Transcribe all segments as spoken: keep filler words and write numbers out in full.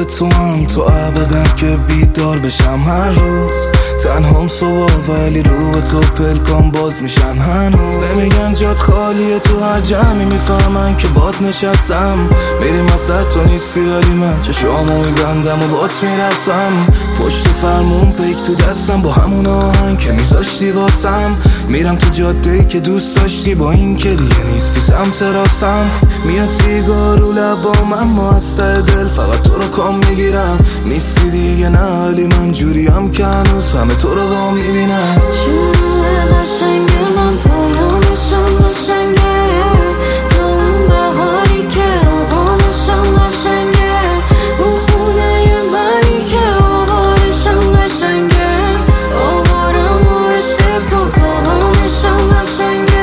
تو هم تو ابدم که بیدار بشم هر روز. تنهام صبح ولی رو به تو پلکام باز میشن هنوز. نمیگن جات خالیه تو هر جمعی، میفهمن که باد نشستم. میریم وسط تو نیستی ولی من چشامو میبندم و بات میرسم. پشت فرمون پیک تو دستم با همون آهنگ که میذاشتی واسم. میرم تو جاده‌ای که دوست داشتی با این که دیگه نیستی سمت راستم. میاد سیگار رو لبام اما از ته دل فقط تو رو کام میگیرم. نیستی دیگه نه ولی من جوریم که هنوز همه تو رو با میبینم. شروع قشنگه من پایانشم قشنگه، تو اون بهاری که آبانشم قشنگه، اون خونه منی که آوارشم قشنگه، آوارم و عشق تو تابانشم قشنگه.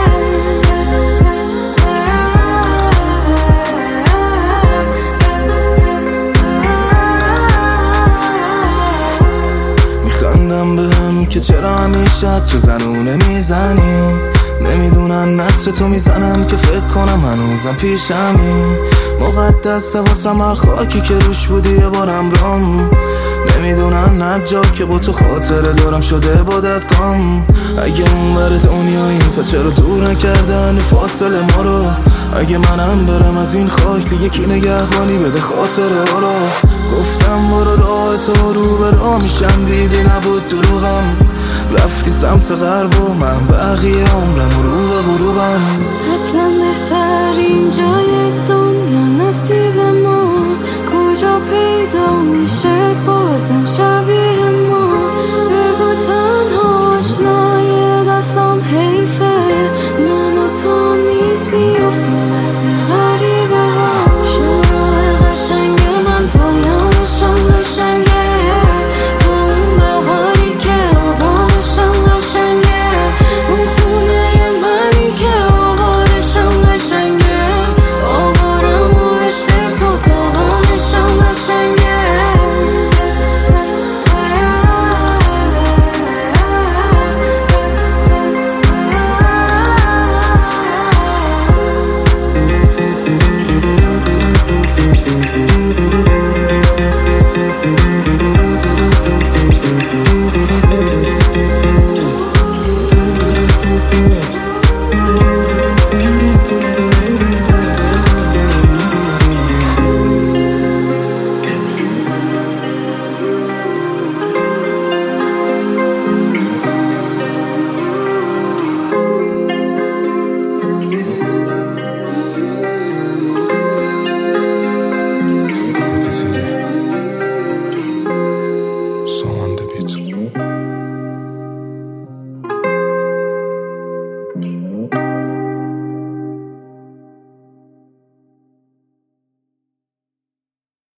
میخندم بهم که چرا همیشه تو زنونه میزنی. نمیدونن نطر تو میزنم که فکر کنم هنوزم پیشمی. مقدسه واسم هر خاکی که روش بودی یه بارم رام. نمیدونن هر جا که با تو خاطره دارم شده عبادت کام. اگه اون بر دنیایی پا چرا دور نکردن فاصله ما رو. اگه منم برم از این خاک دیگه کی نگهبانی بده خاطره ها رو. گفتم برو راه تو رو به راه میشم دیدی نبود دروغم. رفتی سمت غرب و من بقیه عمرم رو به غروبم. اصلا بهترین جای دنیا نصیب ما، کجا پیدا میشه بازم شبیه ما. بگو تنها آشنای دستام حیفه، من و تو نیست بیافتیم